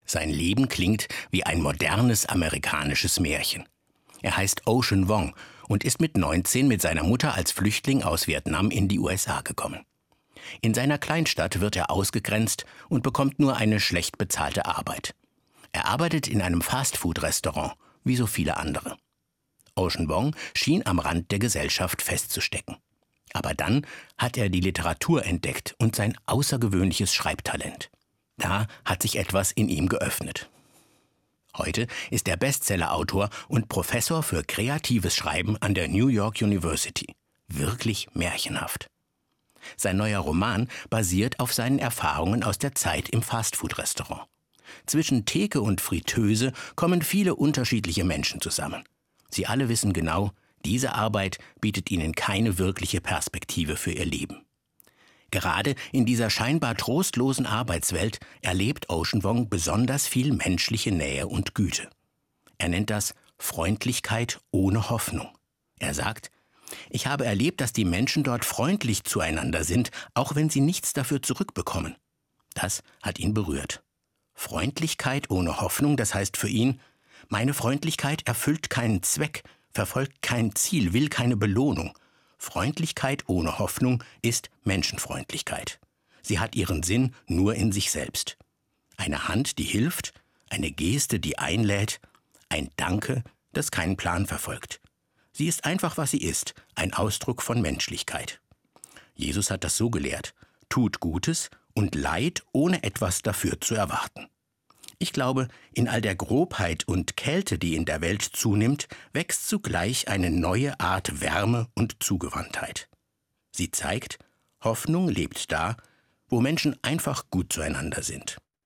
Sein Leben klingt wie ein modernes amerikanisches Märchen. Er heißt Ocean Vuong und ist mit 19 mit seiner Mutter als Flüchtling aus Vietnam in die USA gekommen. In seiner Kleinstadt wird er ausgegrenzt und bekommt nur eine schlecht bezahlte Arbeit. Er arbeitet in einem Fastfood-Restaurant, wie so viele andere. Ocean Vuong schien am Rand der Gesellschaft festzustecken. Aber dann hat er die Literatur entdeckt und sein außergewöhnliches Schreibtalent. Da hat sich etwas in ihm geöffnet. Heute ist er Bestsellerautor und Professor für kreatives Schreiben an der New York University. Wirklich märchenhaft. Sein neuer Roman basiert auf seinen Erfahrungen aus der Zeit im Fastfood-Restaurant. Zwischen Theke und Fritteuse kommen viele unterschiedliche Menschen zusammen. Sie alle wissen genau, diese Arbeit bietet ihnen keine wirkliche Perspektive für ihr Leben. Gerade in dieser scheinbar trostlosen Arbeitswelt erlebt Ocean Vuong besonders viel menschliche Nähe und Güte. Er nennt das Freundlichkeit ohne Hoffnung. Er sagt: Ich habe erlebt, dass die Menschen dort freundlich zueinander sind, auch wenn sie nichts dafür zurückbekommen. Das hat ihn berührt. Freundlichkeit ohne Hoffnung, das heißt für ihn: Meine Freundlichkeit erfüllt keinen Zweck, verfolgt kein Ziel, will keine Belohnung. Freundlichkeit ohne Hoffnung ist Menschenfreundlichkeit. Sie hat ihren Sinn nur in sich selbst. Eine Hand, die hilft, eine Geste, die einlädt, ein Danke, das keinen Plan verfolgt. Sie ist einfach, was sie ist, ein Ausdruck von Menschlichkeit. Jesus hat das so gelehrt: Tut Gutes und Leid, ohne etwas dafür zu erwarten. Ich glaube, in all der Grobheit und Kälte, die in der Welt zunimmt, wächst zugleich eine neue Art Wärme und Zugewandtheit. Sie zeigt, Hoffnung lebt da, wo Menschen einfach gut zueinander sind.